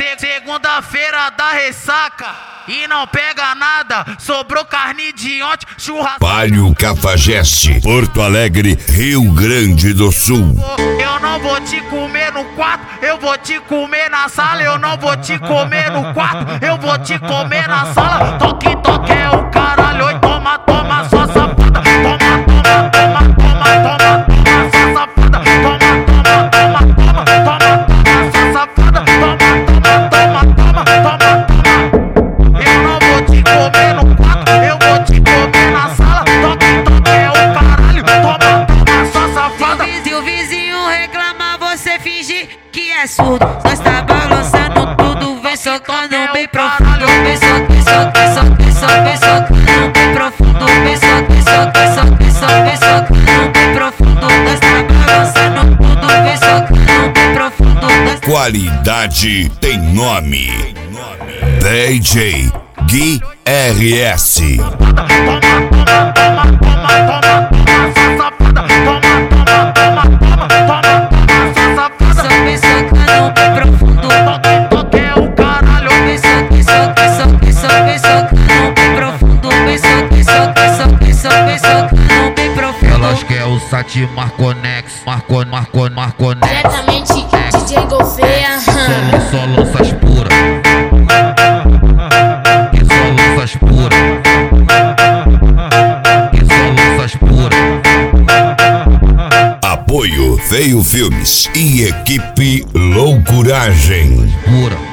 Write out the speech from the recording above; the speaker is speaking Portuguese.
Segunda-feira da ressaca e não pega nada, sobrou carne de ontem, churrasco. Palio Cafajeste, Porto Alegre, Rio Grande do Sul. Eu não vou te comer no quarto, eu vou te comer na sala. Eu não vou te comer no quarto, eu vou te comer na sala. Toque, toque é o caralho, oi, toma, toma, só safada. Toma, toma, toma, toma, toma, toma, só safada. Toma, toma, toma, toma, toma, toma, só safada. Toma, toma, toma, toma, toma, toma. Eu não vou te comer no quarto, eu vou te comer na sala. Toque, toque é o caralho, toma, toma, só safada. Se o vizinho reclamar, você finge que é surdo. Nós tá balançando tudo, vem socando bem profundo. Vem socando, socando, socando, socando bem profundo. Vem socando, socando, socando, socando bem profundo. Nós tá balançando tudo, vem socando bem profundo. Qualidade tem nome. DJ Gui RS. Elas quer o Sati Marconex, Marconex. Diretamente DJ Gouveia. Só lanças puras. Que só lanças puras. Que só lanças puras. Apoio Veio Filmes e equipe Loucuragem. Pura.